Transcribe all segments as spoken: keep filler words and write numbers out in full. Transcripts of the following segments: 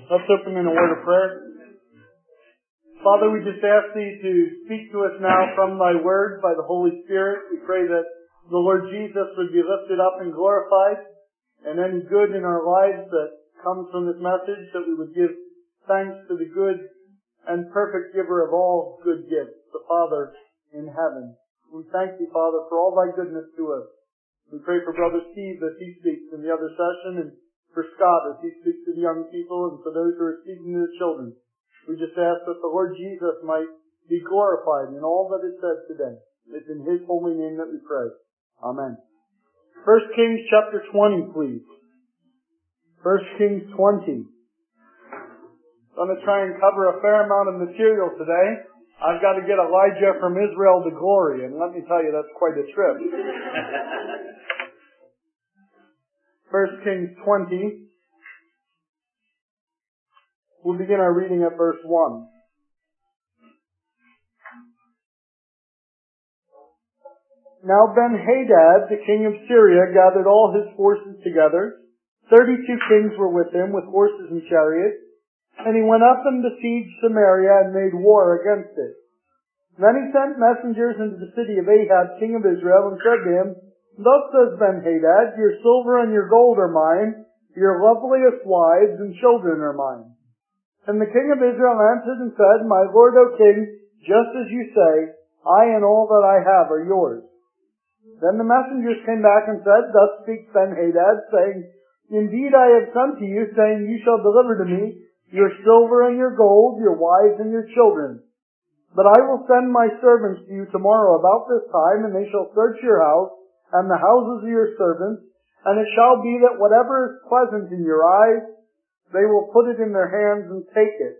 Let's open in a word of prayer. Father, we just ask Thee to speak to us now from Thy Word by the Holy Spirit. We pray that the Lord Jesus would be lifted up and glorified, and any good in our lives that comes from this message, that we would give thanks to the good and perfect giver of all good gifts, the Father in heaven. We thank Thee, Father, for all Thy goodness to us. We pray for Brother Steve as he speaks in the other session, and for Scott as he speaks to the young people, and for those who are speaking to the children. We just ask that the Lord Jesus might be glorified in all that is said today. It's in His holy name that we pray. Amen. First Kings chapter twenty, please. First Kings twenty. I'm going to try and cover a fair amount of material today. I've got to get Elijah from Israel to glory, and let me tell you, that's quite a trip. First Kings twenty. We'll begin our reading at verse one. Now Ben-Hadad, the king of Syria, gathered all his forces together. Thirty-two kings were with him, with horses and chariots. And he went up and besieged Samaria and made war against it. Then he sent messengers into the city of Ahab, king of Israel, and said to him, Thus says Ben-Hadad, your silver and your gold are mine, your loveliest wives and children are mine. And the king of Israel answered and said, My lord, O king, just as you say, I and all that I have are yours. Then the messengers came back and said, Thus speaks Ben-Hadad, saying, Indeed I have sent to you, saying, You shall deliver to me your silver and your gold, your wives and your children. But I will send my servants to you tomorrow about this time, and they shall search your house, and the houses of your servants, and it shall be that whatever is pleasant in your eyes, they will put it in their hands and take it.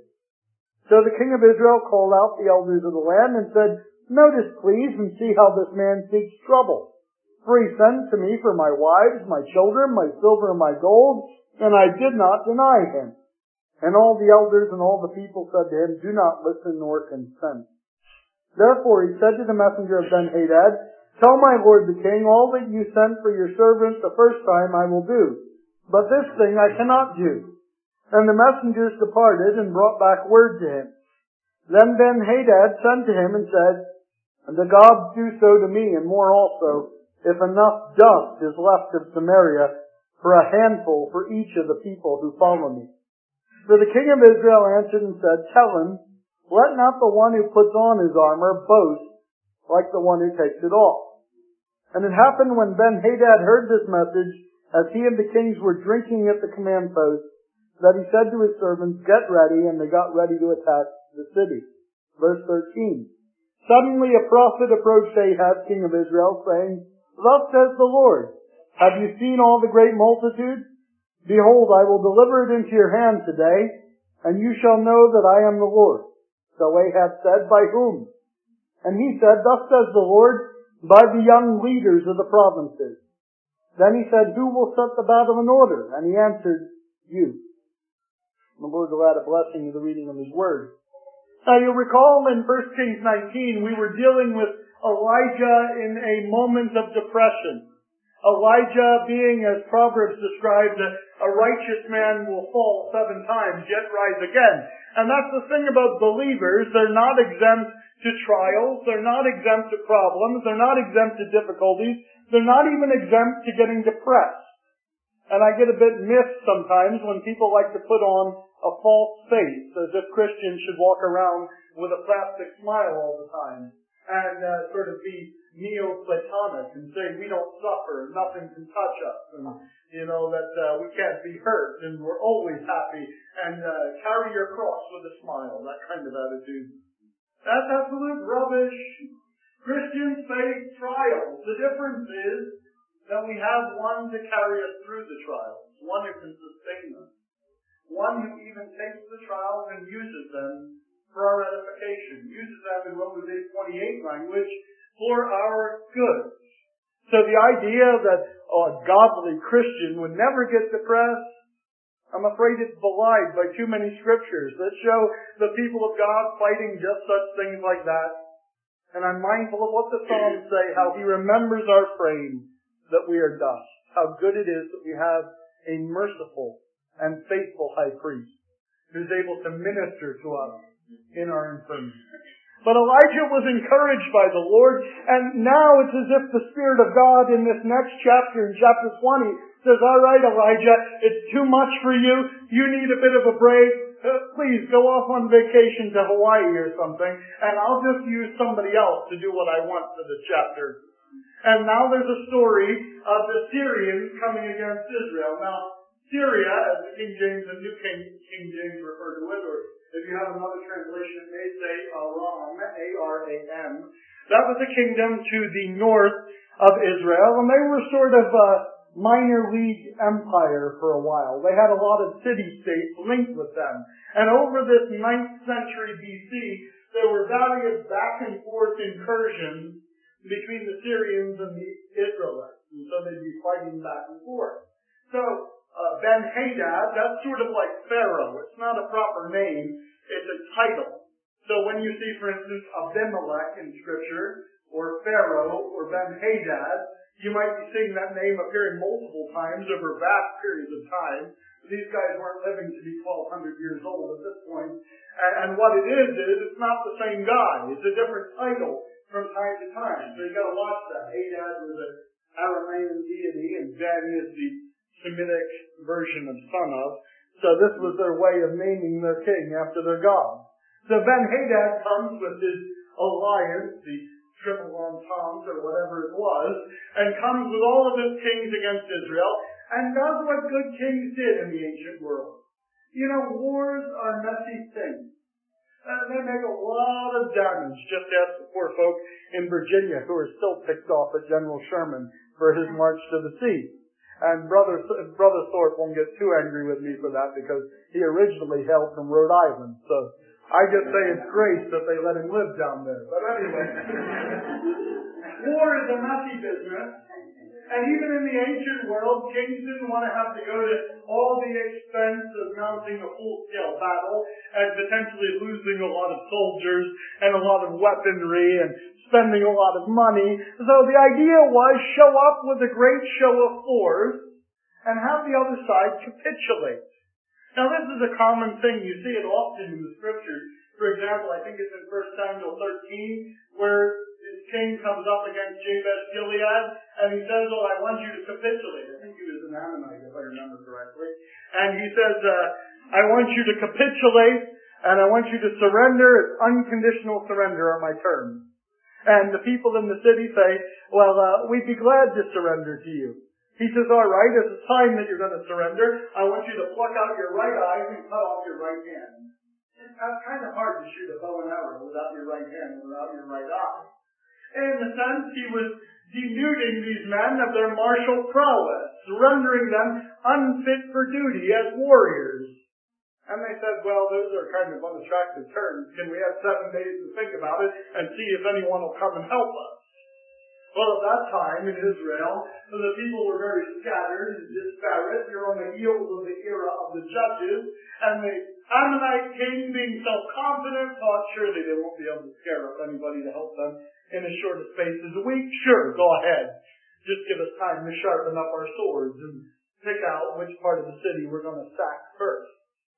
So the king of Israel called out the elders of the land and said, Notice, please, and see how this man seeks trouble. For he sent to me for my wives, my children, my silver and my gold, and I did not deny him. And all the elders and all the people said to him, Do not listen nor consent. Therefore he said to the messenger of Ben-Hadad, Tell my lord the king, all that you sent for your servant the first time I will do, but this thing I cannot do. And the messengers departed and brought back word to him. Then Ben-Hadad sent to him and said, And the gods do so to me, and more also, if enough dust is left of Samaria for a handful for each of the people who follow me. For the king of Israel answered and said, Tell him, let not the one who puts on his armor boast like the one who takes it off. And it happened when Ben-Hadad heard this message, as he and the kings were drinking at the command post, that he said to his servants, Get ready, and they got ready to attack the city. Verse thirteen. Suddenly a prophet approached Ahab, king of Israel, saying, Thus says the Lord, Have you seen all the great multitude? Behold, I will deliver it into your hand today, and you shall know that I am the Lord. So Ahab said, By whom? And he said, Thus says the Lord, by the young leaders of the provinces. Then he said, Who will set the battle in order? And he answered, You. The Lord will add a blessing to the reading of His Word. Now you'll recall in First Kings nineteen, we were dealing with Elijah in a moment of depression. Elijah being, as Proverbs described, a righteous man will fall seven times, yet rise again. And that's the thing about believers. They're not exempt to trials. They're not exempt to problems. They're not exempt to difficulties. They're not even exempt to getting depressed. And I get a bit miffed sometimes when people like to put on a false face, as if Christians should walk around with a plastic smile all the time and uh, sort of be Neoplatonic and say we don't suffer, nothing can touch us, and you know that uh, we can't be hurt, and we're always happy, and uh, carry your cross with a smile, that kind of attitude. That's absolute rubbish. Christians face trials. The difference is that we have one to carry us through the trials, one who can sustain us, one who even takes the trials and uses them for our edification, uses them in Romans eight twenty-eight language for our good. So the idea that oh, a godly Christian would never get depressed, I'm afraid it's belied by too many scriptures that show the people of God fighting just such things like that. And I'm mindful of what the Psalms say, how He remembers our frame, that we are dust. How good it is that we have a merciful and faithful high priest. who's able to minister to us in our infirmity. But Elijah was encouraged by the Lord, and now it's as if the Spirit of God in this next chapter, in chapter twenty, says, all right, Elijah, it's too much for you. You need a bit of a break. Uh, please go off on vacation to Hawaii or something, and I'll just use somebody else to do what I want for this chapter. And now there's a story of the Syrians coming against Israel. Now, Syria, as the King James and New King, King James refer to it, or if you have another translation, it may say Aram, A R A M. That was a kingdom to the north of Israel, and they were sort of a minor league empire for a while. They had a lot of city-states linked with them. And over this ninth century B C, there were various back and forth incursions between the Syrians and the Israelites. And so they'd be fighting back and forth. So, Uh, Ben-Hadad, that's sort of like Pharaoh. It's not a proper name. It's a title. So when you see, for instance, Abimelech in Scripture, or Pharaoh, or Ben-Hadad, you might be seeing that name appearing multiple times over vast periods of time. These guys weren't living to be twelve hundred years old at this point. And, and what it is, is it's not the same guy. It's a different title from time to time. So you've got to watch that. Hadad was an Aramean deity, and Ben is the Semitic version of son of. So this was their way of naming their king after their god. So Ben-Hadad comes with his alliance, the triple entente or whatever it was, and comes with all of his kings against Israel, and does what good kings did in the ancient world. You know, wars are messy things. And they make a lot of damage. Just ask the poor folk in Virginia who are still ticked off at General Sherman for his march to the sea. And Brother Brother Thorpe won't get too angry with me for that because he originally hailed from Rhode Island. So I just say it's grace that they let him live down there. But anyway, war is a messy business. And even in the ancient world, kings didn't want to have to go to all the expense of mounting a full-scale battle and potentially losing a lot of soldiers and a lot of weaponry and spending a lot of money. So the idea was show up with a great show of force and have the other side capitulate. Now this is a common thing. You see it often in the scriptures. For example, I think it's in First Samuel thirteen where this king comes up against Jabesh Gilead and he says, oh, I want you to capitulate. I think he was an Ammonite if I remember correctly. And he says, uh, I want you to capitulate and I want you to surrender. It's unconditional surrender on my terms. And the people in the city say, well, uh, we'd be glad to surrender to you. He says, all right, as a sign that you're going to surrender, I want you to pluck out your right eye and cut off your right hand. It's kind of hard to shoot a bow and arrow without your right hand and without your right eye. In a sense, he was denuding these men of their martial prowess, rendering them unfit for duty as warriors. And they said, well, those are kind of unattractive terms. Can we have seven days to think about it and see if anyone will come and help us? Well, at that time in Israel, the people were very scattered and disparate. You're on the heels of the era of the judges. And the Ammonite king, being self-confident, thought surely they won't be able to scare up anybody to help them in as short a space as a week. Sure, go ahead. Just give us time to sharpen up our swords and pick out which part of the city we're going to sack first.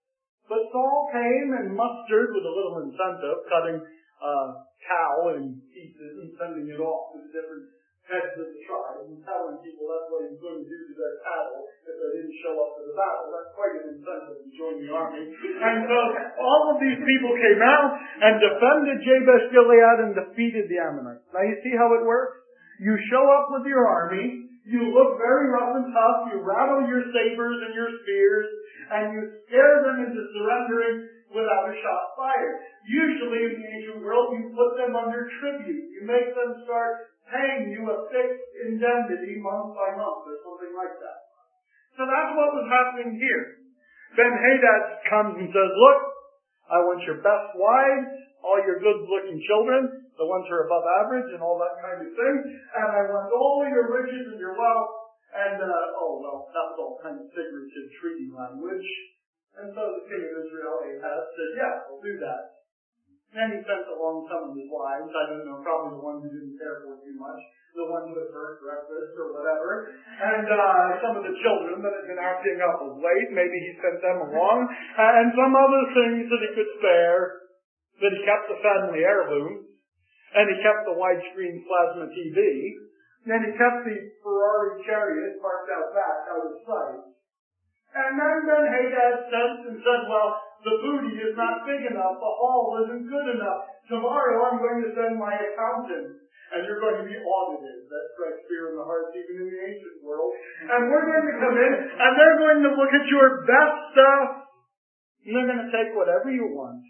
But Saul came and mustered with a little incentive, cutting uh, cow in pieces and sending it off to the different heads of the tribe and telling people that's what he was going to do to their cattle if they didn't show up for the battle. That's quite an incentive to join the army. And so all of these people came out and defended Jabesh Gilead and defeated the Ammonites. Now you see how it works? You show up with your army, you look very rough and tough, you rattle your sabers and your spears, and you scare them into surrendering without a shot fired. Usually in the ancient world, you put them under tribute. You make them start paying you a fixed indemnity month by month or something like that. So that's what was happening here. Ben-Hadad comes and says, look, I want your best wives, all your good-looking children, the ones who are above average and all that kind of thing, and I want all your riches and your wealth. And, uh, oh, well, that was all kind of figurative treaty language. And so the king of Israel, Ahaz, said, yeah, we'll do that. And he sent along some of his wives. I don't know, probably the ones who didn't care for too much. The ones with her breakfast or whatever. And uh, some of the children that had been acting up of late, maybe he sent them along. And some other things that he could spare. That he kept the family heirlooms. And he kept the widescreen plasma T V. And he kept the Ferrari chariot parked out back, out of sight. And then Ben-Hadad sent and said, well, the booty is not big enough, the haul isn't good enough. Tomorrow I'm going to send my accountant, and you're going to be audited. That strikes fear in the hearts even in the ancient world. And we're going to come in, and they're going to look at your best stuff, and they're going to take whatever you want.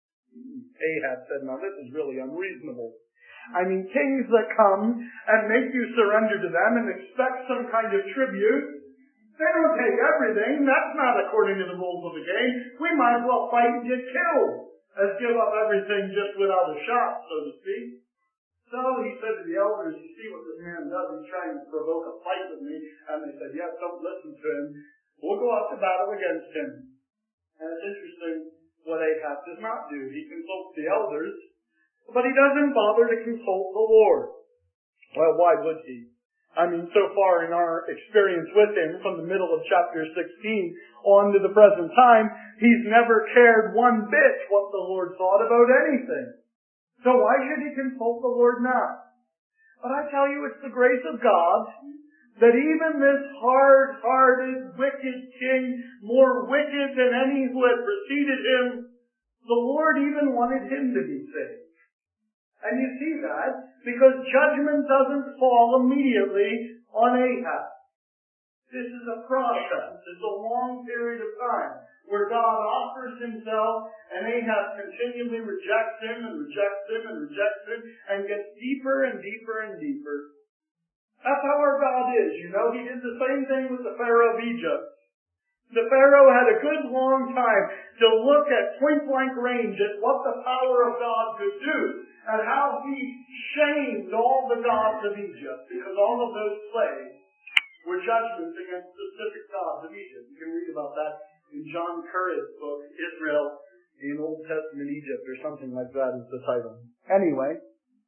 Ahab said, now this is really unreasonable. I mean, kings that come and make you surrender to them and expect some kind of tribute, they don't take everything. That's not according to the rules of the game. We might as well fight and get killed as give up everything just without a shot, so to speak. So he said to the elders, you see what this man does? He's trying to provoke a fight with me. And they said, yes, don't listen to him. We'll go out to battle against him. And it's interesting what Ahab does not do. He consults the elders, but he doesn't bother to consult the Lord. Well, why would he? I mean, so far in our experience with him, from the middle of chapter sixteen on to the present time, he's never cared one bit what the Lord thought about anything. So why should he consult the Lord now? But I tell you, it's the grace of God that even this hard-hearted, wicked king, more wicked than any who had preceded him, the Lord even wanted him to be saved. And you see that because judgment doesn't fall immediately on Ahab. This is a process. It's a long period of time where God offers himself and Ahab continually rejects him and rejects him and rejects him and gets deeper and deeper and deeper. That's how our God is. You know, he did the same thing with the Pharaoh of Egypt. The Pharaoh had a good long time to look at point-blank range at what the power of God could do and how he shamed all the gods of Egypt because all of those plagues were judgments against specific gods of Egypt. You can read about that in John Currid's book, Israel in Old Testament Egypt, or something like that is the title. Anyway,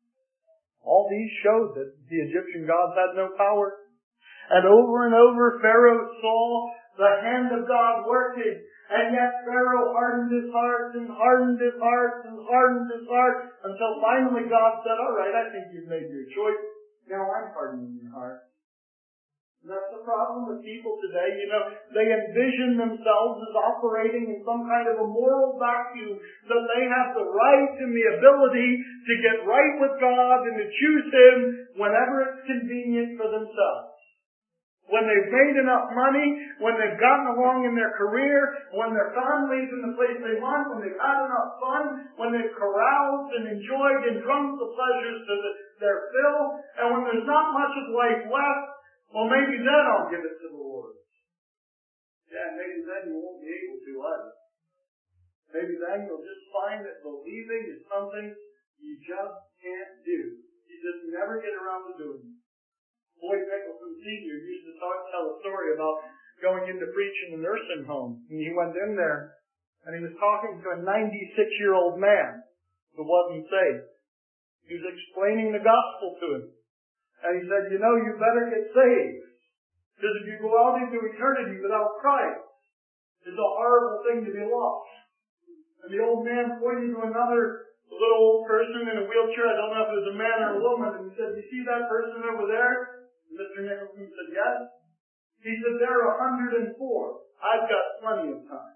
all these showed that the Egyptian gods had no power. And over and over, Pharaoh saw the hand of God working. And yet Pharaoh hardened his heart and hardened his heart and hardened his heart until finally God said, all right, I think you've made your choice. Now I'm hardening your heart. And that's the problem with people today. You know, they envision themselves as operating in some kind of a moral vacuum, that they have the right and the ability to get right with God and to choose Him whenever it's convenient for themselves. When they've made enough money, when they've gotten along in their career, when their family's in the place they want, when they've had enough fun, when they've caroused and enjoyed and drunk the pleasures to the, their fill, and when there's not much of life left, well, maybe then I'll give it to the Lord. Yeah, maybe then you won't be able to either. Maybe then you'll just find that believing is something you just can't do. You just never get around to doing it. Boyd Nicholson Senior used to talk, tell a story about going in to preach in a nursing home. And he went in there, and he was talking to a ninety-six-year-old man who wasn't saved. He was explaining the gospel to him. And he said, you know, you better get saved. Because if you go out into eternity without Christ, it's a horrible thing to be lost. And the old man pointed to another little old person in a wheelchair. I don't know if it was a man or a woman. And he said, you see that person over there? Mister Nicholson said, yes. He said, they're one hundred four. I've got plenty of time.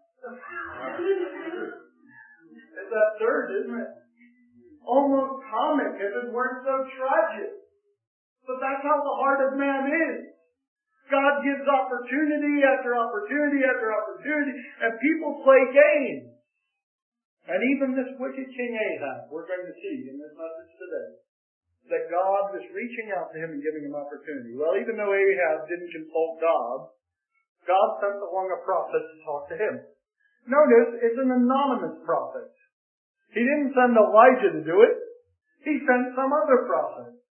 It's absurd, isn't it? Almost comic if it weren't so tragic. But that's how the heart of man is. God gives opportunity after opportunity after opportunity, and people play games. And even this wicked King Ahab, we're going to see in this message today, that God was reaching out to him and giving him opportunity. Well, even though Ahab didn't consult God, God sent along a prophet to talk to him. Notice, it's an anonymous prophet. He didn't send Elijah to do it. He sent some other prophet.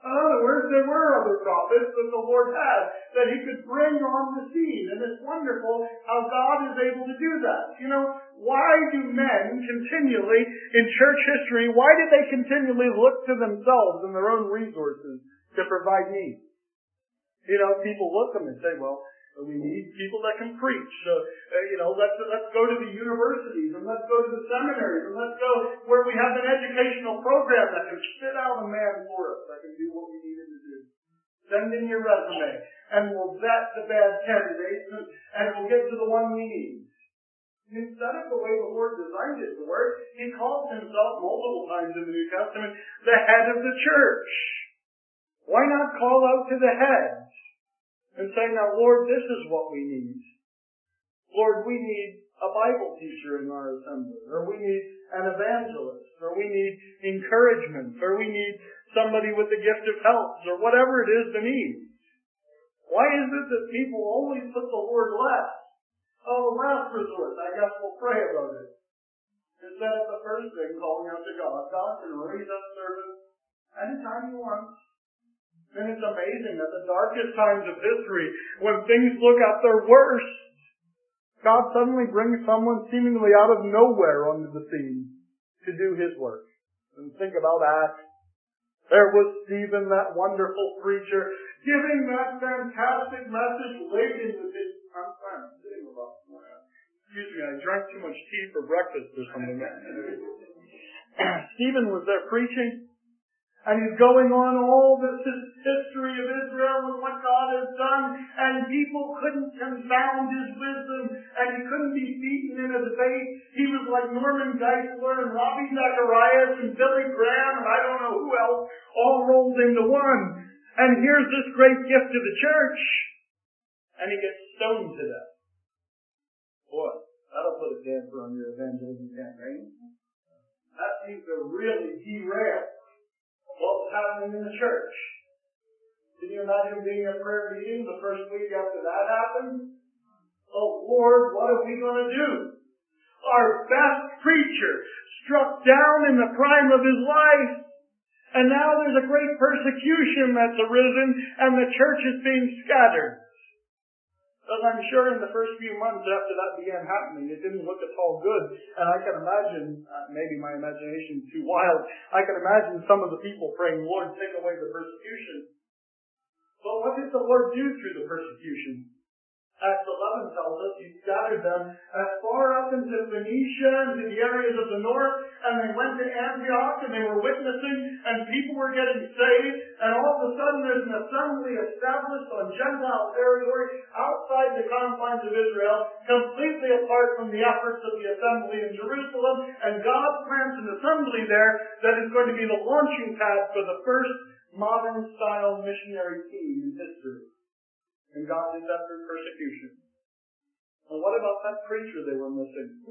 In other words, there were other prophets that the Lord had that He could bring on the scene. And it's wonderful how God is able to do that. You know, why do men continually, in church history, why did they continually look to themselves and their own resources to provide needs? You know, people look at them and say, well, we need people that can preach. So, uh, you know, let's let's go to the universities and let's go to the seminaries and let's go where we have an educational program that can spit out a man for us that can do what we need him to do. Send in your resume and we'll vet the bad candidates and, and we'll get to the one we need. Instead of the way the Lord designed it to work, He calls Himself multiple times in the New Testament the head of the church. Why not call out to the heads? And say, now, Lord, this is what we need. Lord, we need a Bible teacher in our assembly, or we need an evangelist, or we need encouragement, or we need somebody with the gift of helps, or whatever it is the need. Why is it that people always put the Lord last? Oh, last resort, I guess we'll pray about it. Instead of the first thing, calling out to God. God can raise up servants anytime He wants. And it's amazing that the darkest times of history, when things look at their worst, God suddenly brings someone seemingly out of nowhere onto the scene to do His work. And think about Acts. There was Stephen, that wonderful preacher, giving that fantastic message laden with his... I'm fine. I'm sitting about... Excuse me, I drank too much tea for breakfast or something. Stephen was there preaching. And he's going on all this history of Israel and what God has done, and people couldn't confound his wisdom, and he couldn't be beaten in a debate. He was like Norman Geisler and Robbie Zacharias and Billy Graham and I don't know who else, all rolled into one. And here's this great gift to the church, and he gets stoned to death. Boy, that'll put a damper on your evangelism campaign. That seems to really derail what was happening in the church. Can you imagine being at prayer meeting the first week after that happened? Oh Lord, what are we going to do? Our best preacher struck down in the prime of his life. And now there's a great persecution that's arisen and the church is being scattered. Because I'm sure in the first few months after that began happening, it didn't look at all good. And I can imagine, uh, maybe my imagination is too wild, I can imagine some of the people praying, Lord, take away the persecution. But what did the Lord do through the persecution? Acts eleven tells us He scattered them as far up into Phoenicia and to the areas of the north, and they went to Antioch and they were witnessing, and people were getting saved, and all of a sudden there's an assembly established on Gentile territory outside the confines of Israel, completely apart from the efforts of the assembly in Jerusalem, and God plants an assembly there that is going to be the launching pad for the first modern-style missionary team in history. And God did that through persecution. And what about that preacher they were missing?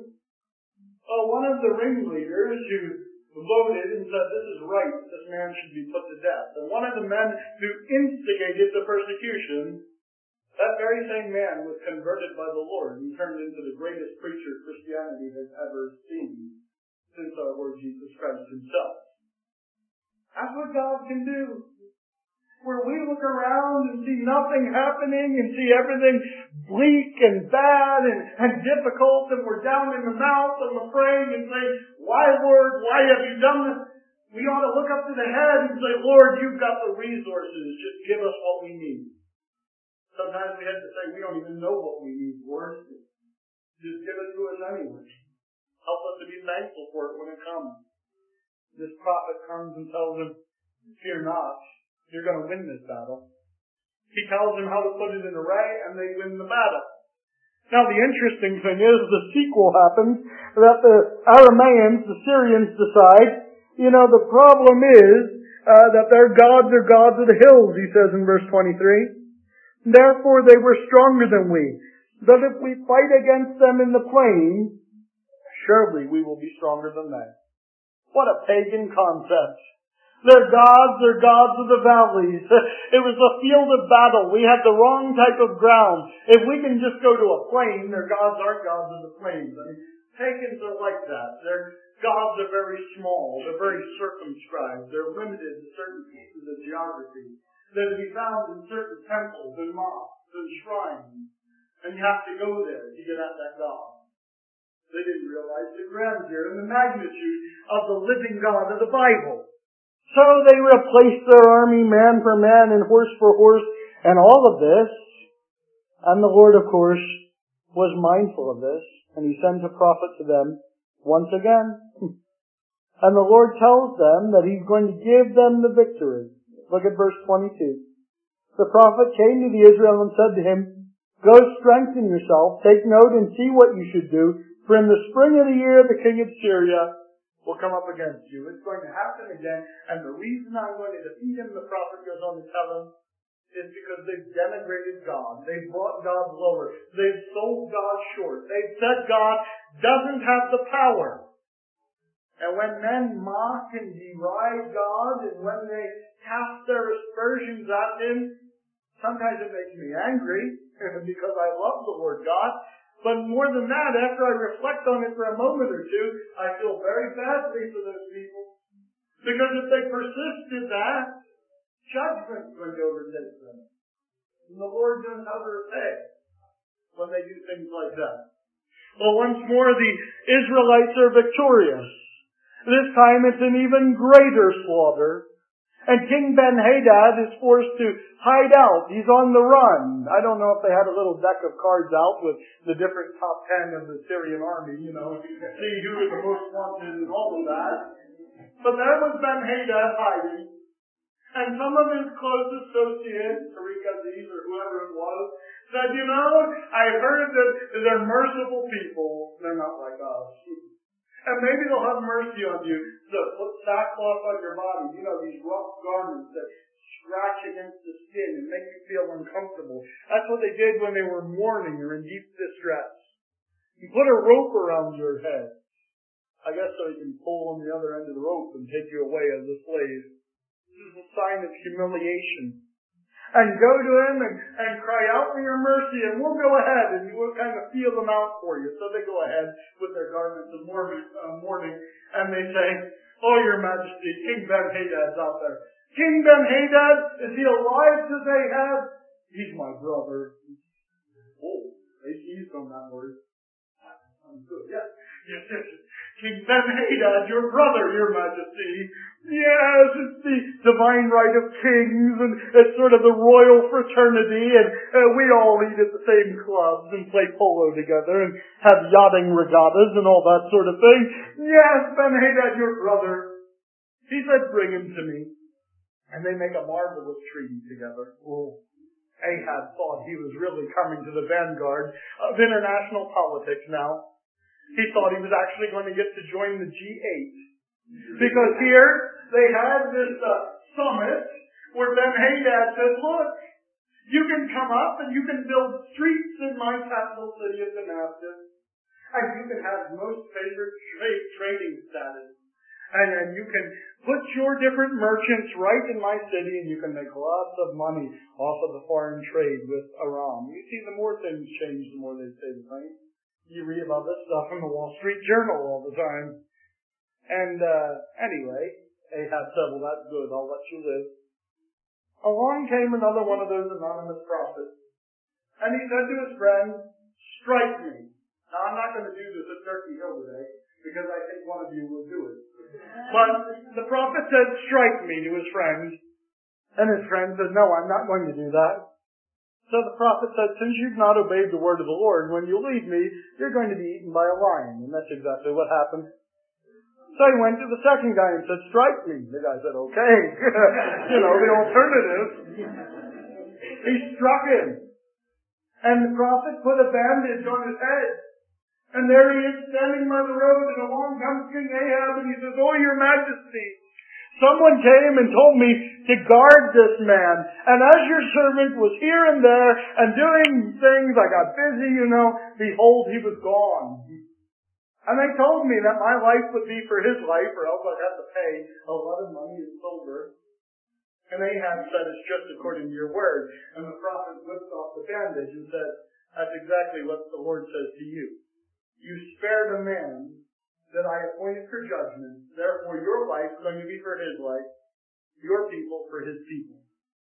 Oh, one of the ringleaders who voted and said, this is right, this man should be put to death. And one of the men who instigated the persecution, that very same man was converted by the Lord and turned into the greatest preacher Christianity has ever seen since our Lord Jesus Christ Himself. That's what God can do. Where we look around and see nothing happening and see everything bleak and bad and, and difficult, and we're down in the mouth and we're praying and saying, why, Lord, why have you done this? We ought to look up to the head and say, Lord, you've got the resources. Just give us what we need. Sometimes we have to say, we don't even know what we need, Lord. Just give it to us anyway. Help us to be thankful for it when it comes. This prophet comes and tells him, fear not. You're going to win this battle. He tells them how to put it in array, and they win the battle. Now, the interesting thing is, the sequel happens, that the Aramaeans, the Syrians, decide, you know, the problem is uh, that their gods are gods of the hills, he says in verse twenty-three. Therefore, they were stronger than we. But if we fight against them in the plain, surely we will be stronger than they. What a pagan concept. Their gods are gods of the valleys. It was a field of battle. We had the wrong type of ground. If we can just go to a plain, their gods aren't gods of the plains. I mean, Pagans are like that. Their gods are very small. They're very circumscribed. They're limited to certain pieces of geography. They're to be found in certain temples and mosques and shrines. And you have to go there to get at that God. They didn't realize the grandeur and the magnitude of the living God of the Bible. So they replaced their army man for man and horse for horse and all of this. And the Lord, of course, was mindful of this. And He sends a prophet to them once again. And the Lord tells them that He's going to give them the victory. Look at verse twenty-two. The prophet came to the Israel and said to him, "Go strengthen yourself, take note and see what you should do. For in the spring of the year, the king of Syria will come up against you." It's going to happen again. And the reason I'm going to defeat him, the prophet goes on to tell him, is because they've denigrated God. They've brought God lower. They've sold God short. They've said God doesn't have the power. And when men mock and deride God, and when they cast their aspersions at Him, sometimes it makes me angry, because I love the Lord God. But more than that, after I reflect on it for a moment or two, I feel very badly for those people. Because if they persist in that, judgment's going to overtake them. And the Lord knows how to repay when they do things like that. Well, once more, the Israelites are victorious. This time it's an even greater slaughter. And King Ben-Hadad is forced to hide out. He's on the run. I don't know if they had a little deck of cards out with the different top ten of the Syrian army, you know, see who is the most wanted and all of that. But there was Ben-Hadad hiding. And some of his close associates, Tariq Aziz or whoever it was, said, "You know, I've heard that they're merciful people. They're not like us. And maybe they'll have mercy on you. So put sackcloth on your body. You know, these rough garments that scratch against the skin and make you feel uncomfortable." That's what they did when they were mourning or in deep distress. You put a rope around your head. I guess so you can pull on the other end of the rope and take you away as a slave. This is a sign of humiliation. And go to him and, and cry out for your mercy, and we'll go ahead and we'll kind of feel them out for you. So they go ahead with their garments of mourning, uh, mourning and they say, "Oh, your majesty, King Ben-Hadad's out there." "King Ben-Hadad, is he alive?" says Ahab. "He's my brother." Oh, they seized on that word. I'm good. Yes, yes, yes. "King Ben-Hadad, your brother, your majesty." Yes, it's the divine right of kings, and it's sort of the royal fraternity, and uh, we all eat at the same clubs and play polo together and have yachting regattas and all that sort of thing. "Yes, Ben-Hadad, your brother." He said, "Bring him to me." And they make a marvelous treaty together. Oh, Ahab thought he was really coming to the vanguard of international politics now. He thought he was actually going to get to join the G eight. Because here they had this uh, summit where Ben-Hadad said, "Look, you can come up and you can build streets in my capital city of Damascus, and you can have most favored trade, trading status, and, and you can put your different merchants right in my city, and you can make lots of money off of the foreign trade with Aram." You see, the more things change, the more they say the same. You read about this stuff in the Wall Street Journal all the time. And, uh, anyway, Ahab said, "Well, that's good. I'll let you live." Along came another one of those anonymous prophets. And he said to his friend, "Strike me." Now, I'm not going to do this at Turkey Hill today, because I think one of you will do it. But the prophet said, "Strike me," to his friend. And his friend said, "No, I'm not going to do that." So the prophet said, "Since you've not obeyed the word of the Lord, when you leave me, you're going to be eaten by a lion." And that's exactly what happened. So he went to the second guy and said, "Strike me." The guy said, "Okay." You know, the alternative. He struck him. And the prophet put a bandage on his head. And there he is standing by the road, and along comes King Ahab, and he says, "Oh, your majesty, someone came and told me to guard this man. And as your servant was here and there and doing things, I got busy, you know, behold, he was gone. And they told me that my life would be for his life, or else I'd have to pay a lot of money in silver." And Ahab said, "It's just according to your word." And the prophet whipped off the bandage and said, "That's exactly what the Lord says to you. You spared a man that I appointed for judgment. Therefore, your life is going to be for his life, your people for his people.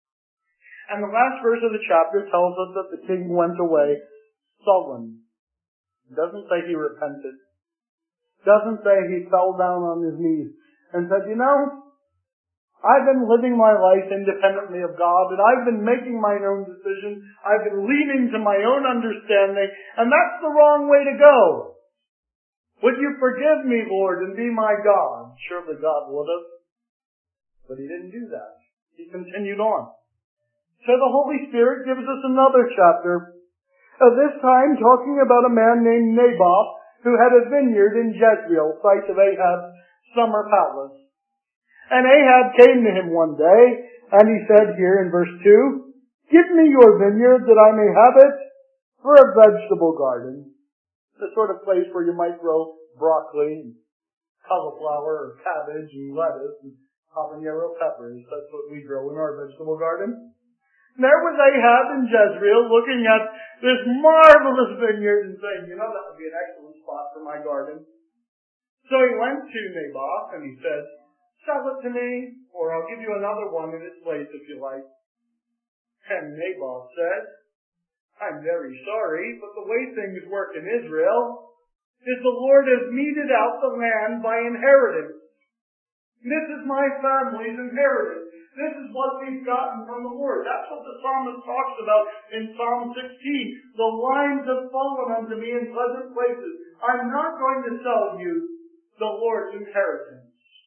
And the last verse of the chapter tells us that the king went away sullen. It doesn't say he repented. It doesn't say he fell down on his knees and said, you know, I've been living my life independently of God, and I've been making my own decisions. I've been leaning to my own understanding, and that's the wrong way to go. Would you forgive me, Lord, and be my God? Surely God would have. But he didn't do that. He continued on. So the Holy Spirit gives us another chapter, uh, this time talking about a man named Naboth who had a vineyard in Jezreel, site of Ahab's summer palace. And Ahab came to him one day, and he said here in verse two, give me your vineyard that I may have it for a vegetable garden. The sort of place where you might grow broccoli and cauliflower or cabbage and lettuce and habanero peppers. That's what we grow in our vegetable garden. And there was Ahab in Jezreel looking at this marvelous vineyard and saying, you know, that would be an excellent spot for my garden. So he went to Naboth and he said, sell it to me, or I'll give you another one in its place if you like. And Naboth said, I'm very sorry, but the way things work in Israel is the Lord has meted out the land by inheritance. This is my family's inheritance. This is what we've gotten from the Lord. That's what the psalmist talks about in Psalm sixteen. The lines have fallen unto me in pleasant places. I'm not going to sell you the Lord's inheritance.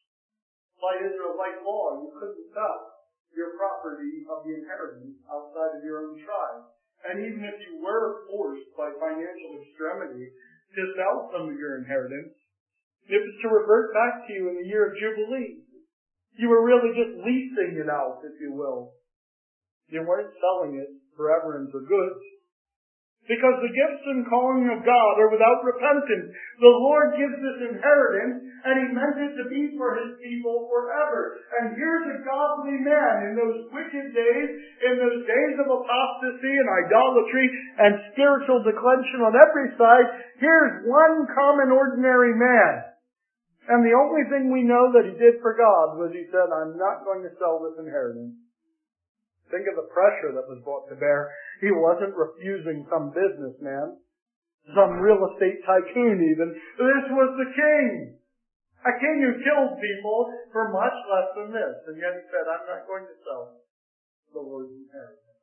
By Israelite law, you couldn't sell your property of the inheritance outside of your own tribe. And even if you were forced by financial extremity to sell some of your inheritance, it was to revert back to you in the year of Jubilee. You were really just leasing it out, if you will. You weren't selling it forever and for good. Because the gifts and calling of God are without repentance. The Lord gives this inheritance, and He meant it to be for His people forever. And here's a godly man in those wicked days, in those days of apostasy and idolatry and spiritual declension on every side. Here's one common ordinary man. And the only thing we know that he did for God was he said, I'm not going to sell this inheritance. Think of the pressure that was brought to bear. He wasn't refusing some businessman, some real estate tycoon even. This was the king. A king who killed people for much less than this. And yet he said, I'm not going to sell the Lord's inheritance.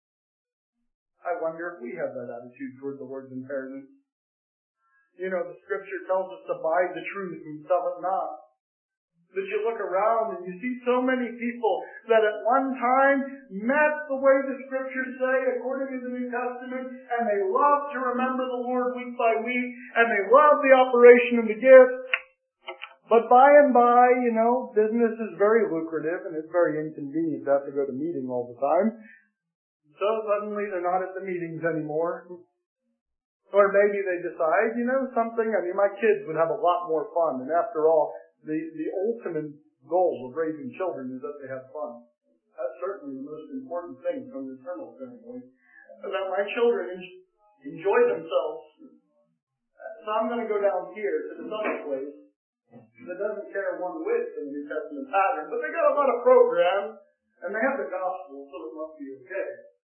I wonder if we have that attitude toward the Lord's inheritance. You know, the scripture tells us to buy the truth and sell it not. That you look around and you see so many people that at one time met the way the scriptures say according to the New Testament, and they love to remember the Lord week by week, and they love the operation of the gift. But by and by, you know, business is very lucrative and it's very inconvenient to have to go to meeting all the time. So suddenly they're not at the meetings anymore. Or maybe they decide, you know, something, I mean, my kids would have a lot more fun, and after all, The, the ultimate goal of raising children is that they have fun. That's certainly the most important thing from an eternal standpoint. That my children enjoy themselves. So I'm going to go down here to this other place that doesn't care one whit in the New Testament pattern, but they got a lot of programs, and they have the gospel, so it must be okay.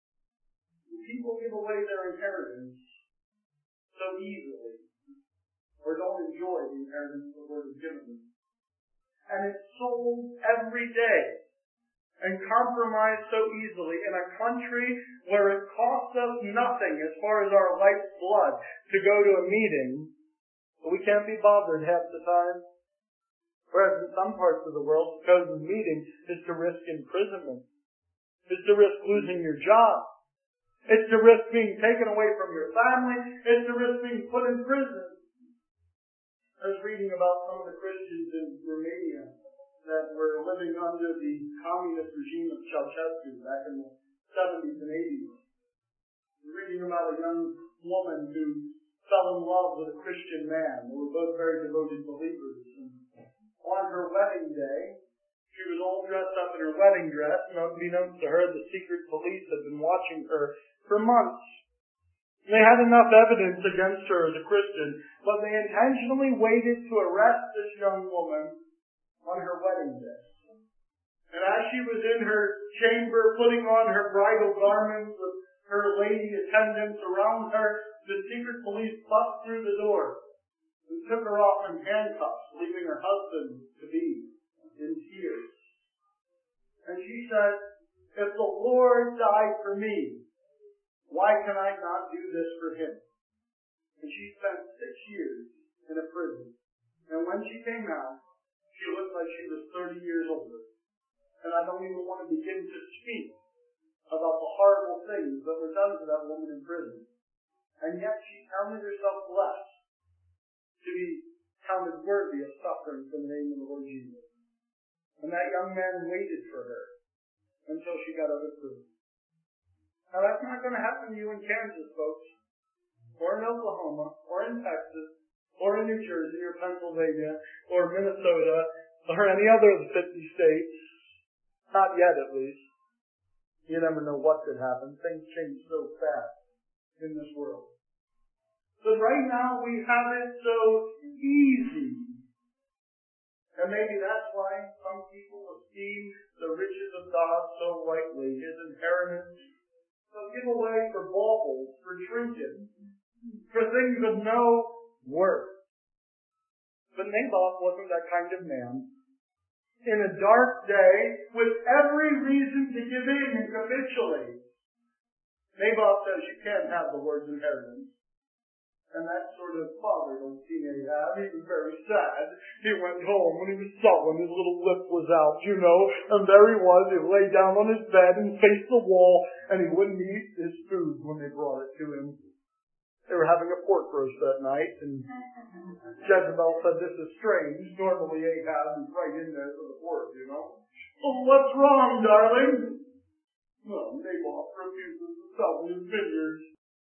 People give away their inheritance so easily, or don't enjoy the inheritance the Lord has given them. And it's sold every day and compromised so easily in a country where it costs us nothing as far as our life's blood to go to a meeting, but we can't be bothered half the time. Whereas in some parts of the world, to go to the meeting is to risk imprisonment. It's to risk losing your job. It's to risk being taken away from your family. It's to risk being put in prison. I was reading about some of the Christians in Romania that were living under the communist regime of Ceausescu back in the seventies and eighties. I was reading about a young woman who fell in love with a Christian man. They were both very devoted believers. And on her wedding day, she was all dressed up in her wedding dress, and unbeknownst to her, the secret police had been watching her for months. They had enough evidence against her as a Christian, but they intentionally waited to arrest this young woman on her wedding day. And as she was in her chamber putting on her bridal garments with her lady attendants around her, the secret police bust through the door and took her off in handcuffs, leaving her husband to be in tears. And she said, if the Lord died for me, why can I not do this for Him? And she spent six years in a prison. And when she came out, she looked like she was thirty years older. And I don't even want to begin to speak about the horrible things that were done to that woman in prison. And yet she counted herself blessed to be counted worthy of suffering for the name of the Lord Jesus. And that young man waited for her until she got out of prison. Now that's not going to happen to you in Kansas, folks, or in Oklahoma, or in Texas, or in New Jersey, or Pennsylvania, or Minnesota, or any other of the fifty states. Not yet, at least. You never know what could happen. Things change so fast in this world. But right now we have it so easy. And maybe that's why some people esteem the riches of God so lightly, His inheritance. They'll give away for baubles, for trinkets, for things of no worth. But Naboth wasn't that kind of man. In a dark day, with every reason to give in and capitulate, Naboth says you can't have the Lord's inheritance. And that sort of bothered old King Ahab. He was very sad. He went home when he was sullen. His little lip was out, you know. And there he was. He lay down on his bed and faced the wall. And he wouldn't eat his food when they brought it to him. They were having a pork roast that night. And Jezebel said, this is strange. Normally Ahab is right in there for the pork, you know. Oh, what's wrong, darling? Well, Naboth refuses to sell his vineyards.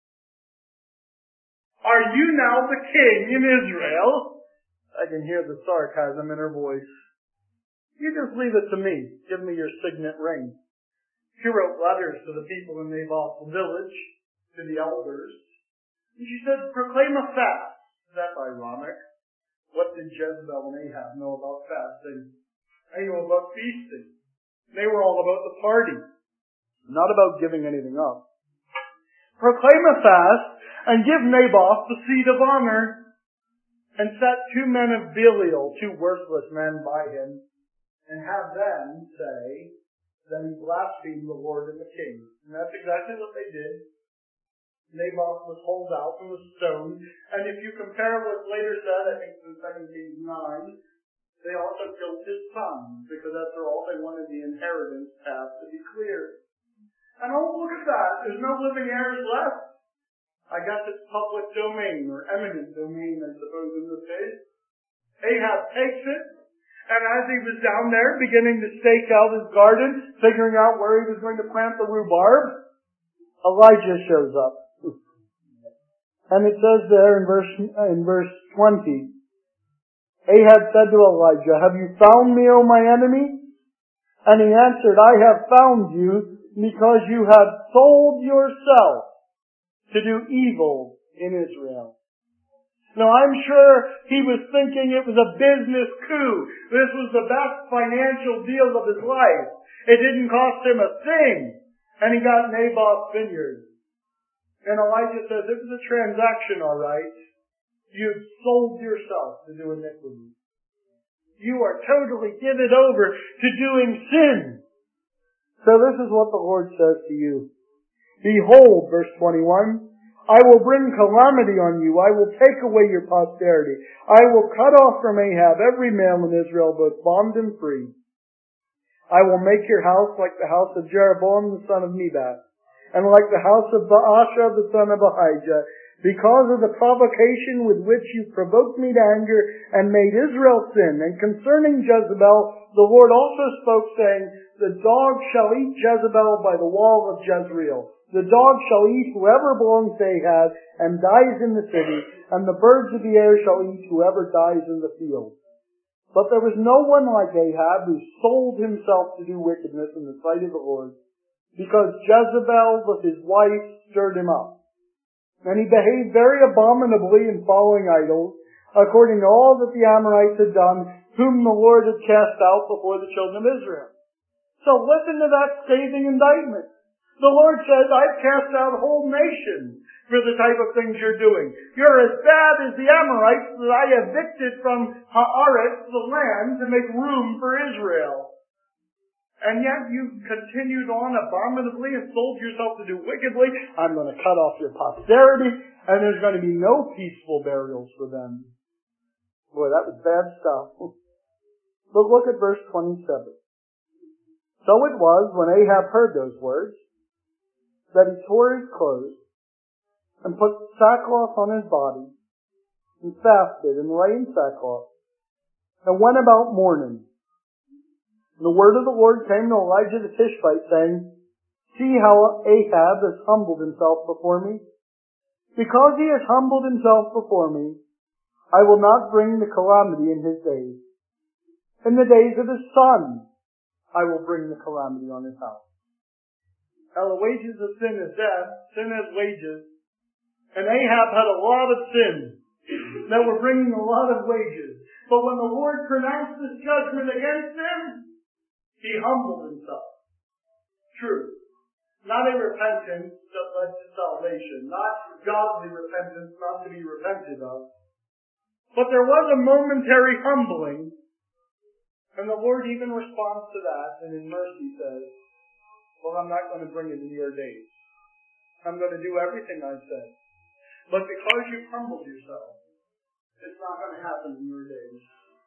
Are you now the king in Israel? I can hear the sarcasm in her voice. You just leave it to me. Give me your signet ring. She wrote letters to the people in Naboth's village, to the elders. And she said, proclaim a fast. That's ironic. What did Jezebel and Ahab know about fasting? They knew about feasting. They were all about the party, not about giving anything up. Proclaim a fast and give Naboth the seat of honor, and set two men of Belial, two worthless men, by him, and have them say that he blasphemed the Lord and the king. And that's exactly what they did. Naboth was hauled out and was stoned. And if you compare what's later said, I think in Second Kings nine, they also killed his son, because after all, they wanted the inheritance path to be clear. And oh, look at that. There's no living heirs left. I guess it's public domain, or eminent domain, I suppose, in this case. Ahab takes it, and as he was down there beginning to stake out his garden, figuring out where he was going to plant the rhubarb, Elijah shows up. And it says there in verse, in verse twenty, Ahab said to Elijah, have you found me, O my enemy? And he answered, I have found you because you have sold yourself to do evil in Israel. Now I'm sure he was thinking it was a business coup. This was the best financial deal of his life. It didn't cost him a thing. And he got Naboth's vineyard. And Elijah says, it was a transaction, all right. You've sold yourself to do iniquity. You are totally given over to doing sin. So this is what the Lord says to you. Behold, verse twenty-one, I will bring calamity on you. I will take away your posterity. I will cut off from Ahab every male in Israel, both bond and free. I will make your house like the house of Jeroboam the son of Nebat, and like the house of Baasha the son of Ahijah, because of the provocation with which you provoked me to anger and made Israel sin. And concerning Jezebel, the Lord also spoke, saying, the dog shall eat Jezebel by the wall of Jezreel. The dog shall eat whoever belongs to Ahab and dies in the city, and the birds of the air shall eat whoever dies in the field. But there was no one like Ahab who sold himself to do wickedness in the sight of the Lord, because Jezebel with his wife stirred him up. And he behaved very abominably in following idols, according to all that the Amorites had done, whom the Lord had cast out before the children of Israel. So listen to that scathing indictment. The Lord says, I've cast out whole nations for the type of things you're doing. You're as bad as the Amorites that I evicted from Haaretz, the land, to make room for Israel. And yet you continued on abominably and sold yourself to do wickedly. I'm going to cut off your posterity, and there's going to be no peaceful burials for them. Boy, that was bad stuff. But look at verse twenty-seven. So it was, when Ahab heard those words, that he tore his clothes, and put sackcloth on his body, and fasted, and lay in sackcloth, and went about mourning. The word of the Lord came to Elijah the Tishbite, saying, See how Ahab has humbled himself before me? Because he has humbled himself before me, I will not bring the calamity in his days. In the days of his son, I will bring the calamity on his house. Now the wages of sin is death. Sin has wages. And Ahab had a lot of sins that were bringing a lot of wages. But when the Lord pronounced his judgment against him, he humbled himself. True. Not a repentance that led to salvation. Not godly repentance, not to be repented of. But there was a momentary humbling. And the Lord even responds to that, and in mercy says, well, I'm not going to bring it in your days. I'm going to do everything I said. But because you've humbled yourself, it's not going to happen in your days.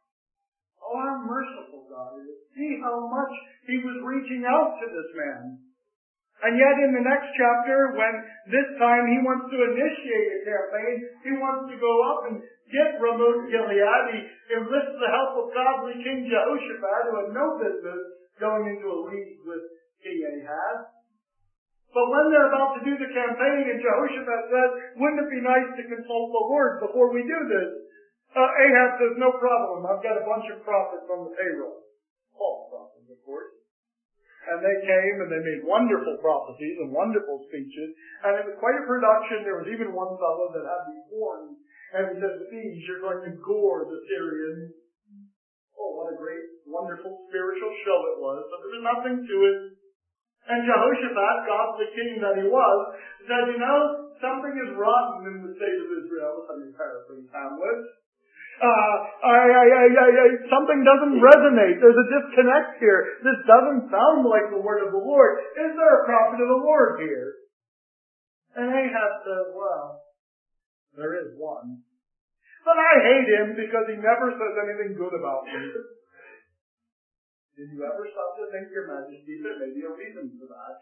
Oh, how merciful God is. See how much he was reaching out to this man. And yet in the next chapter, when this time he wants to initiate a campaign, he wants to go up and get Ramoth Gilead. He enlists the help of godly King Jehoshaphat, who had no business going into a league with King Ahab. But when they're about to do the campaign, and Jehoshaphat says, wouldn't it be nice to consult the Lord before we do this? Uh, Ahab says, no problem. I've got a bunch of prophets on the payroll. False prophets, of course. And they came and they made wonderful prophecies and wonderful speeches. And it was quite a production. There was even one fellow that had these horns. And he said, these, you're going to gore the Syrians. Oh, what a great, wonderful spiritual show it was. But there was nothing to it. And Jehoshaphat, godly king that he was, said, you know, something is rotten in the state of Israel. Let me paraphrase Hamlet. Uh, I, I, I, I, I, something doesn't resonate. There's a disconnect here. This doesn't sound like the word of the Lord. Is there a prophet of the Lord here? And Ahab says, well, there is one. But I hate him because he never says anything good about me. Did you ever stop to think, Your Majesty, there may be a reason for that?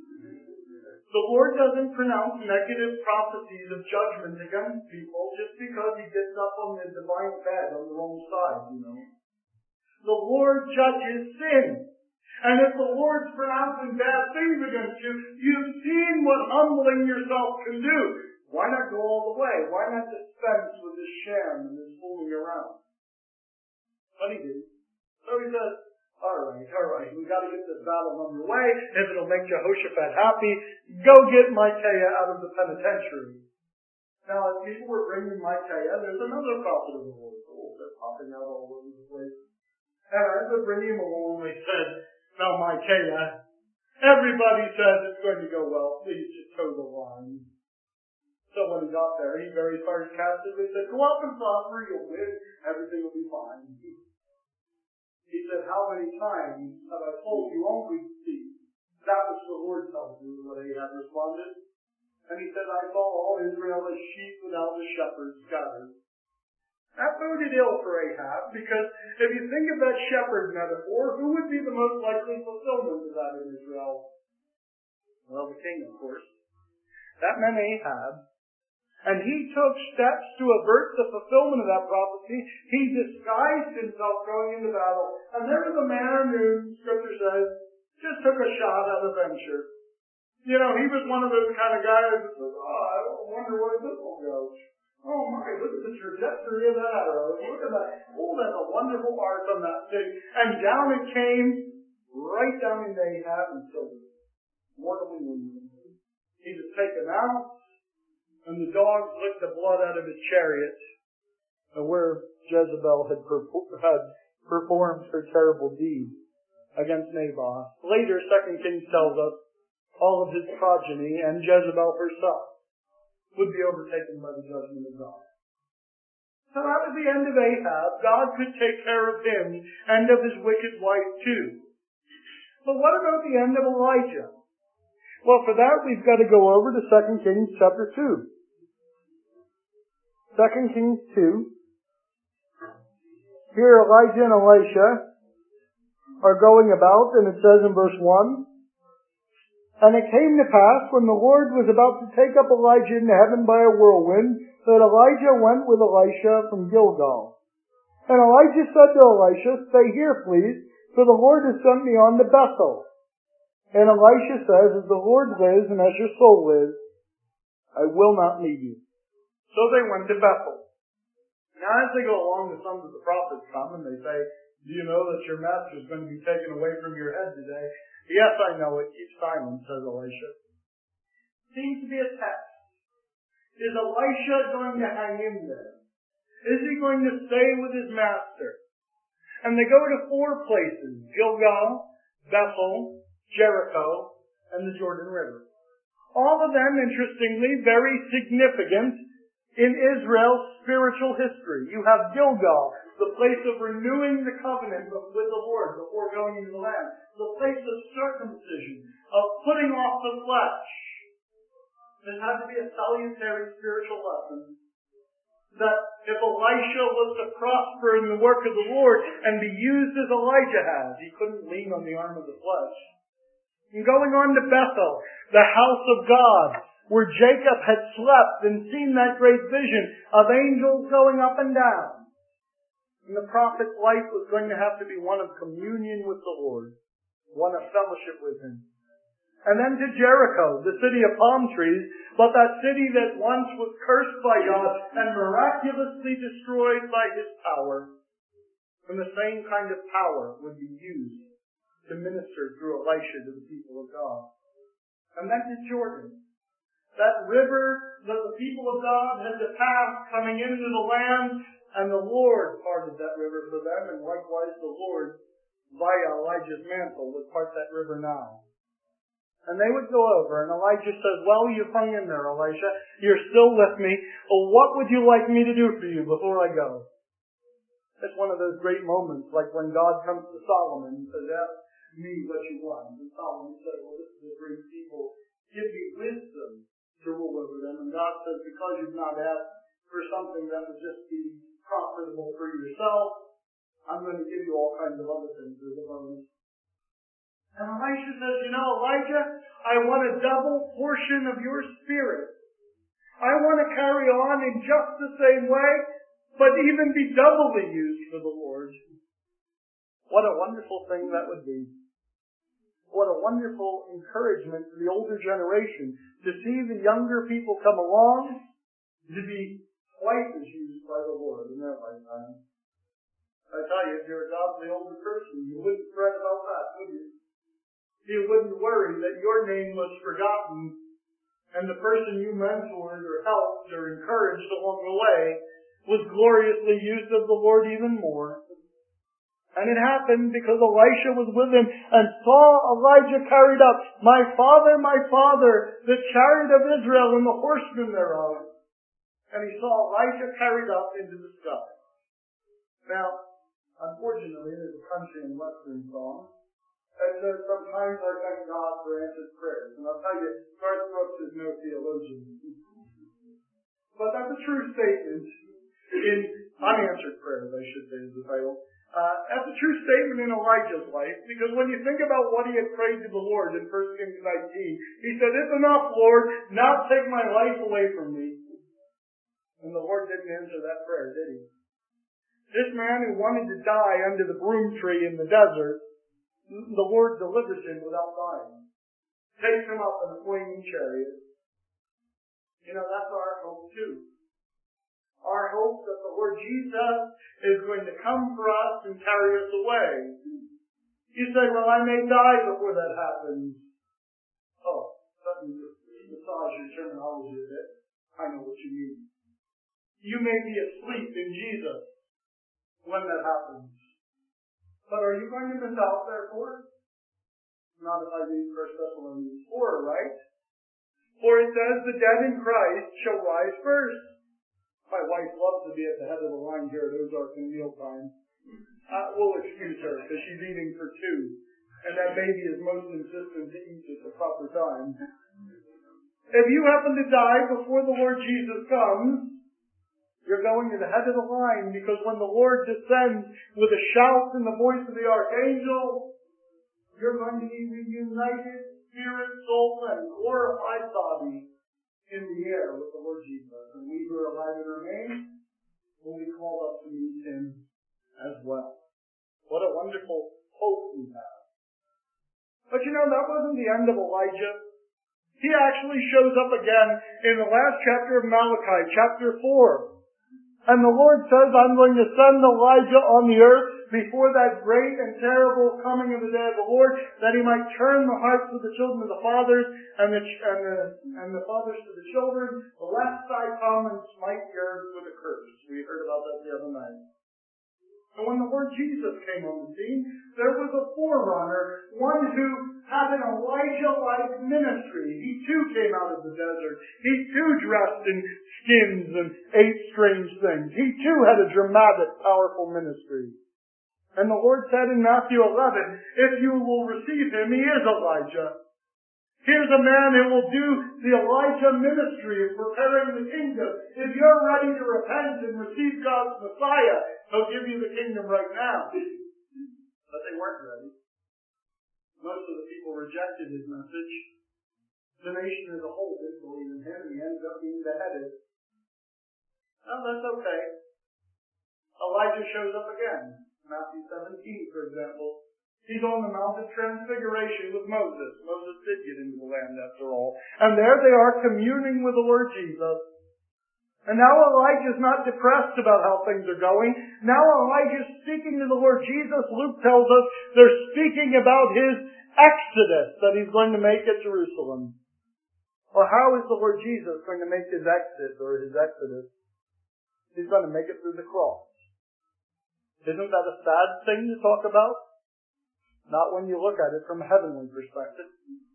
The Lord doesn't pronounce negative prophecies of judgment against people just because he gets up on the divine bed on the wrong side, you know. The Lord judges sin. And if the Lord's pronouncing bad things against you, you've seen what humbling yourself can do. Why not go all the way? Why not dispense with this sham and this fooling around? But he did. So he says, all right, all right, we've got to get this battle underway. If it'll make Jehoshaphat happy, go get Micaiah out of the penitentiary. Now, as people were bringing Micaiah, there's another prophet of the Lord. Oh, they're popping out all over the place. And as they're bringing him along, they said, now, Micaiah, everybody says it's going to go well. Please just toe the line. So when he got there, he very sarcastically said, go up and prosper, you'll win, everything will be fine. He said, how many times have I told you only see? That which the Lord tells you, what Ahab responded. And he said, I saw all Israel as sheep without a shepherd scattered. That boded ill for Ahab, because if you think of that shepherd metaphor, who would be the most likely fulfillment of that in Israel? Well, the king, of course. That meant Ahab. And he took steps to avert the fulfillment of that prophecy. He disguised himself going into battle. And there was a man who, Scripture says, just took a shot at a venture. You know, he was one of those kind of guys that says, oh, I wonder where this will go. Oh my, look at the trajectory of that arrow. Look at that. Oh, that's a wonderful arc on that thing. And down it came, right down into Ahab and killed him. Mortally wounded him. He was taken out. and the dogs licked the blood out of his chariot, where Jezebel had, perfor- had performed her terrible deed against Naboth. Later, Second Kings tells us all of his progeny and Jezebel herself would be overtaken by the judgment of God. So that was the end of Ahab. God could take care of him and of his wicked wife too. But what about the end of Elijah? Well, for that we've got to go over to Second Kings chapter two. Second Kings two. Here Elijah and Elisha are going about, and it says in verse one, "And it came to pass, when the Lord was about to take up Elijah into heaven by a whirlwind, that Elijah went with Elisha from Gilgal. And Elijah said to Elisha, 'Stay here, please, for the Lord has sent me on to Bethel.' And Elisha says, 'As the Lord lives and as your soul lives, I will not leave you.' So they went to Bethel. Now as they go along, the sons of the prophets come and they say, 'Do you know that your master is going to be taken away from your head today?' 'Yes, I know it. Keep silent,' says Elisha. Seems to be a test. Is Elisha going to hang in there? Is he going to stay with his master? And they go to four places: Gilgal, Bethel, Jericho, and the Jordan River. All of them, interestingly, very significant in Israel's spiritual history. You have Gilgal, the place of renewing the covenant with the Lord before going into the land. The place of circumcision, of putting off the flesh. There had to be a salutary spiritual lesson that if Elisha was to prosper in the work of the Lord and be used as Elijah has, he couldn't lean on the arm of the flesh. And going on to Bethel, the house of God, where Jacob had slept and seen that great vision of angels going up and down. And the prophet's life was going to have to be one of communion with the Lord, one of fellowship with Him. And then to Jericho, the city of palm trees, but that city that once was cursed by God and miraculously destroyed by His power. And the same kind of power would be used to minister through Elisha to the people of God. And then to Jordan, that river that the people of God had to pass coming into the land, and the Lord parted that river for them, and likewise the Lord, via Elijah's mantle, would part that river now. And they would go over, and Elijah says, "Well, you've hung in there, Elisha. You're still with me. Well, what would you like me to do for you before I go?" It's one of those great moments, like when God comes to Solomon and says, "Ask me what you want." And Solomon said, "Well, this is a great people. Give me wisdom to rule over them." And God says, "Because you've not asked for something that would just be profitable for yourself, I'm going to give you all kinds of other things as a bonus." And Elisha says, "You know, Elijah, I want a double portion of your spirit. I want to carry on in just the same way, but even be doubly used for the Lord." What a wonderful thing that would be. What a wonderful encouragement to the older generation to see the younger people come along to be twice as used by the Lord in their lifetime. I tell you, if you're a godly older person, you wouldn't fret about that, would you? You wouldn't worry that your name was forgotten and the person you mentored or helped or encouraged along the way was gloriously used of the Lord even more. And it happened because Elisha was with him and saw Elijah carried up. "My father, my father, the chariot of Israel and the horsemen thereof." And he saw Elijah carried up into the sky. Now, unfortunately, there's a country and western song that says, "Sometimes I thank God for answered prayers." And I'll tell you, Garth Brooks is no theologian. But that's a true statement in unanswered prayers, I should say, is the title. Uh, that's a true statement in Elijah's life, because when you think about what he had prayed to the Lord in First Kings nineteen, he said, "It's enough, Lord, now take my life away from me." And the Lord didn't answer that prayer, did He? This man who wanted to die under the broom tree in the desert, the Lord delivers him without dying. Takes him up in a flaming chariot. You know, that's our hope too. Our hope that the Lord Jesus is going to come for us and carry us away. You say, "Well, I may die before that happens." Oh, let me massage your terminology a bit. I know what you mean. You may be asleep in Jesus when that happens. But are you going to miss out therefore? Not if I read First Thessalonians four, right? For it says, the dead in Christ shall rise first. My wife loves to be at the head of the line here at Ozark in mealtime. Uh, we'll excuse her, because she's eating for two. And that baby is most insistent to eat at the proper time. If you happen to die before the Lord Jesus comes, you're going to the head of the line, because when the Lord descends with a shout and the voice of the archangel, you're going to be reunited, spirit, soul, and glorified body in the air with the Lord Jesus. And we who are alive and remain will be called up to meet Him as well. What a wonderful hope we have. But you know, that wasn't the end of Elijah. He actually shows up again in the last chapter of Malachi, chapter four. And the Lord says, I'm going to send Elijah on the earth before that great and terrible coming of the day of the Lord, that He might turn the hearts of the children to the fathers, and the, and the, and the fathers to the children, lest I come and smite the earth with a curse. We heard about that the other night. And when the Lord Jesus came on the scene, there was a forerunner, one who had an Elijah-like ministry. He too came out of the desert. He too dressed in skins and ate strange things. He too had a dramatic, powerful ministry. And the Lord said in Matthew eleven, if you will receive him, he is Elijah. Here's a man who will do the Elijah ministry of preparing the kingdom. If you're ready to repent and receive God's Messiah, He'll give you the kingdom right now. But they weren't ready. Most of the people rejected His message. The nation as a whole didn't believe in Him, and He ended up being beheaded. Well, that's okay. Elijah shows up again. Matthew seventeen, for example. He's on the Mount of Transfiguration with Moses. Moses did get into the land after all. And there they are communing with the Lord Jesus. And now Elijah's not depressed about how things are going. Now Elijah's speaking to the Lord Jesus. Luke tells us they're speaking about His exodus that He's going to make at Jerusalem. Well, how is the Lord Jesus going to make His exit or His exodus? He's going to make it through the cross. Isn't that a sad thing to talk about? Not when you look at it from a heavenly perspective.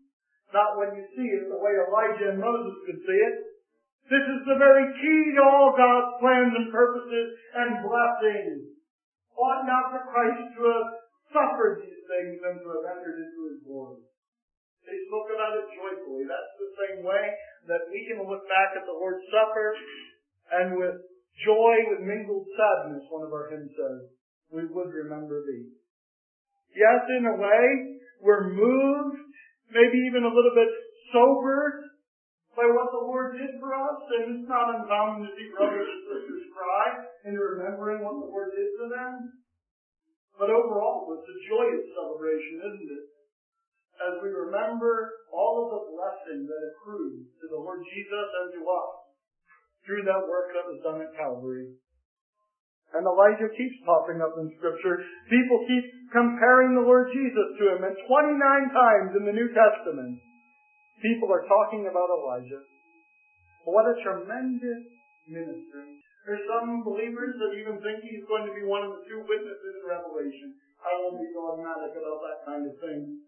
Not when you see it the way Elijah and Moses could see it. This is the very key to all God's plans and purposes and blessings. Ought not the Christ to have suffered these things and to have entered into His glory? They spoke about it joyfully. That's the same way that we can look back at the Lord's Supper and with joy, with mingled sadness, one of our hymns says, we would remember Thee. Yes, in a way, we're moved, maybe even a little bit sobered by what the Lord did for us. And it's not uncommon to see brothers and sisters cry in remembering what the Lord did for them. But overall, it's a joyous celebration, isn't it? As we remember all of the blessing that accrued to the Lord Jesus and to us through that work that was done at Calvary. And Elijah keeps popping up in Scripture. People keep comparing the Lord Jesus to Him. And twenty-nine times in the New Testament, people are talking about Elijah. What a tremendous ministry. There's some believers that even think he's going to be one of the two witnesses in Revelation. I won't be dogmatic about that kind of thing.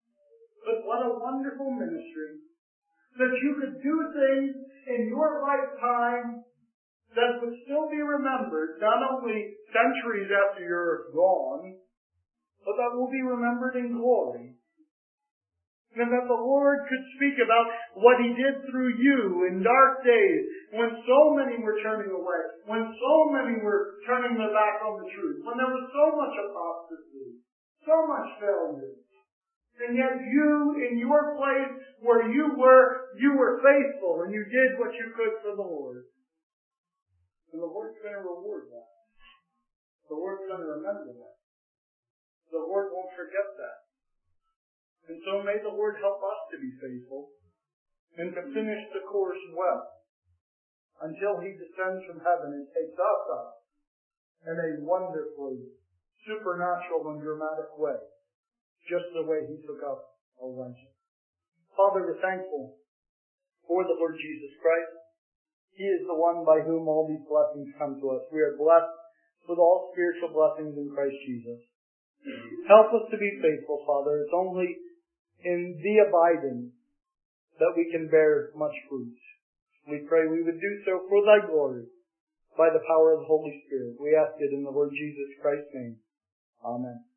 But what a wonderful ministry. That you could do things in your lifetime that would still be remembered, not only centuries after you're gone, but that will be remembered in glory. And that the Lord could speak about what He did through you in dark days, when so many were turning away, when so many were turning their back on the truth, when there was so much apostasy, so much failure. And yet you, in your place where you were, you were faithful and you did what you could for the Lord. And the Lord's going to reward that. The Lord's going to remember that. The Lord won't forget that. And so may the Lord help us to be faithful and to finish the course well until He descends from heaven and takes us up in a wonderfully supernatural and dramatic way, just the way He took up Elijah. Father, we're thankful for the Lord Jesus Christ. He is the one by whom all these blessings come to us. We are blessed with all spiritual blessings in Christ Jesus. Help us to be faithful, Father. It's only in Thee abiding that we can bear much fruit. We pray we would do so for Thy glory by the power of the Holy Spirit. We ask it in the Lord Jesus Christ's name. Amen.